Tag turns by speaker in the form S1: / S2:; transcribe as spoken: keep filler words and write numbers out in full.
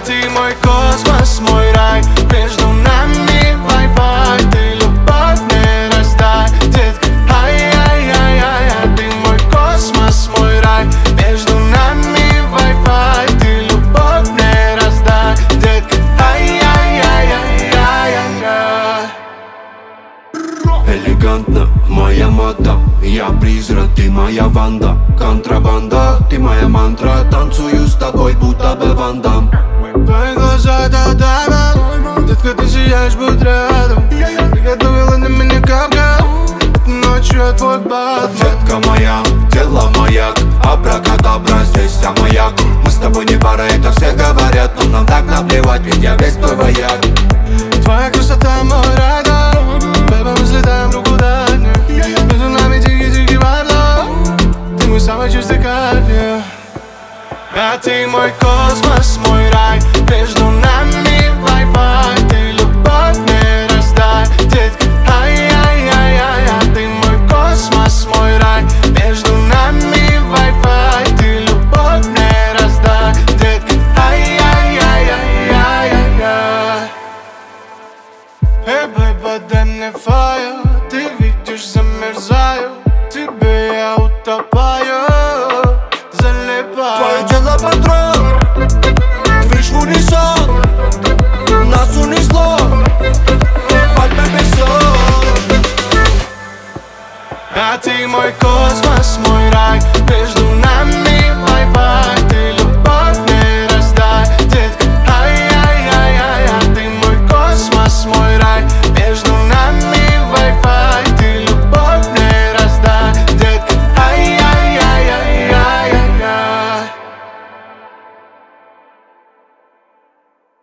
S1: ты мой космос, мой рай. Между нами Wi-Fi, ты любовь мне раздай, детка. Ай-яй-яй-яй, ты мой космос, мой рай. Между нами Wi-Fi, ты любовь мне раздай, детка. Ай-яй-яй-яй-яй-яй.
S2: Элегантно, моя мода. Я призрак, ты моя Ванда. Контрабанда, ты моя мантра. Танцую с тобой, будто бы Ван Дамм.
S1: Твои глаза это даймонд, детка, ты сияешь, будь рядом. Приготовила на меня капкан, ночью я твой Бэтмен.
S2: Детка моя, тело маяк, абракадабра, здесь вся маяк. Мы с тобой не пара, это все говорят, но нам так наплевать, ведь я весь твой вояк.
S1: Твоя красота мой радар, бэйби, мы взлетаем друг куда дней. Между нами тихий-тихий вайб, ты мой самый чистый кайф, yeah. А ты мой космос, мой рай. Между нами Wi-Fi, ты любовь мне раздай, детка. Ай-яй-яй-яй, ты мой космос, мой рай. Между нами Wi-Fi, ты любовь мне раздай, детка. Ай-яй-яй-яй-яй-яй. Эй, бэйба, дай мне фаер. Ты видишь, замерзаю, тебе я утопаю, залипаю.
S2: Твое тело патрон, движ в унисон. Нас унесло, пальмы песок.
S1: А ты мой космос, мой рай. Между нами Wi-Fi, ты